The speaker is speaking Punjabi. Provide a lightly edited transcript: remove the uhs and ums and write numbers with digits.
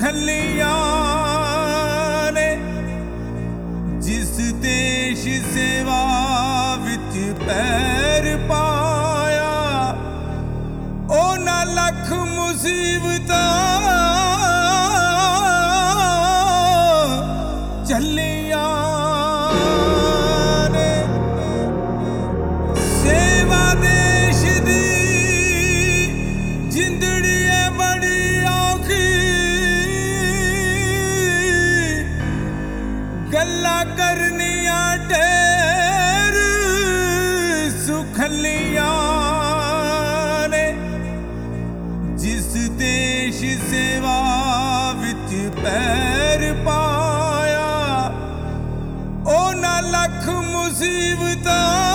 ਸੁਖਲੀਆਂ ਨੇ। ਜਿਸ ਦੇਸ਼ ਸੇਵਾ ਵਿੱਚ ਪੈਰ ਪਾਇਆ, ਉਹਨਾਂ ਲੱਖ ਮੁਸੀਬਤਾਂ ਚੱਲੀਆਂ ਨੇ। ਸੇਵਾ ਦੇਸ਼ ਦੀ ਜ਼ਿੰਦੜੀ ਹੈ ਬੜੀ ਔਖੀ, ਗੱਲਾਂ ਕਰਨੀਆਂ ਢੇਰ ਸੁਖਲੀਆਂ ਨੇ। ਜਿਸ ਦੇਸ਼ ਸੇਵਾ ਵਿੱਚ ਪੈਰ ਪਾਇਆ, ਉਹਨਾਂ ਲੱਖ ਮੁਸੀਬਤਾਂ